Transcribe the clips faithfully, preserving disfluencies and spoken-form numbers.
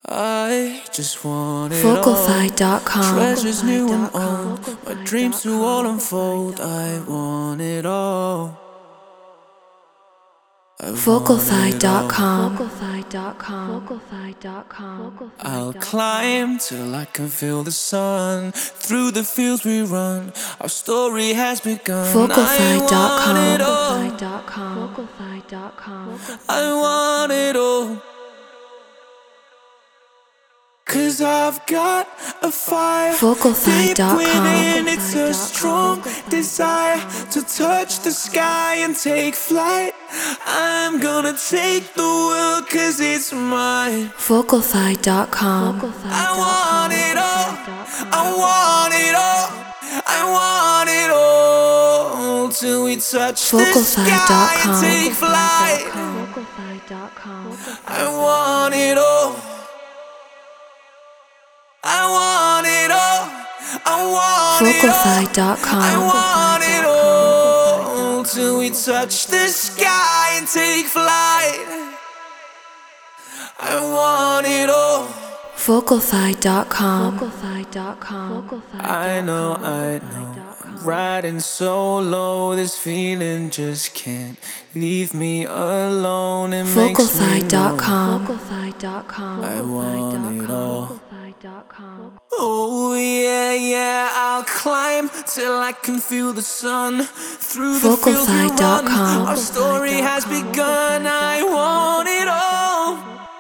I just want it all. Vocalfy dot com. Treasures new and old, my dreams to all unfold. I want it all. Vocalfy dot com. I'll climb till I can feel the sun. Through the fields we run, our story has begun. Vocalfy dot com. I want it all. Cause I've got a fire Vocalfy dot com. deep within. It's a strong desire to touch the sky and take flight. I'm gonna take the world cause it's mine. Vocalfy dot com. I want it all. I want it all. I want it all. Till we touch the Vocalfy dot sky and com. take flight. I want it all. I want it all. I want it all. Vocalfy dot I com. want it all. Till we touch the sky and take flight. I want it all. Vocalfy dot com. I know, I know. I'm riding so low. This feeling just can't leave me alone. It makes me Vocalfy dot know com. I want it all. Oh yeah, yeah, I'll climb till I can feel the sun. Through the fields we Vocalfy dot run, com. our story has begun. I want it all.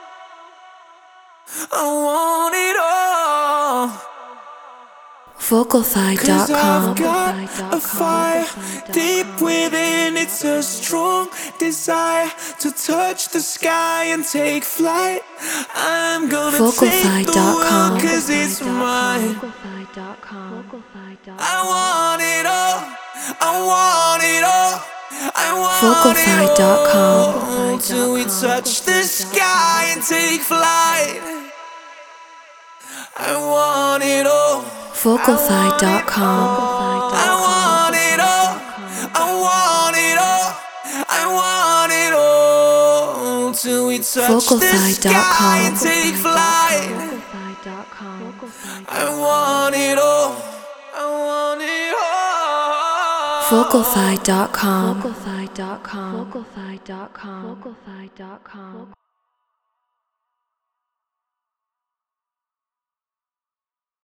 I want it all. Vocalfy dot Cause com. I've got a fire deep within. It's a strong desire to touch the sky and take flight. I'm gonna Vocalfy take the dot com. world cause it's mine. I want it all. I want it all. I want Vocalfy it dot com. all. Till we touch the sky and take flight. I want it all. Vocalfy dot com. I want it all. I want it all. I want it all. Till we touch the Vocalfy dot sky com. and take flight. I want it all. I want it all. Vocalfy dot com.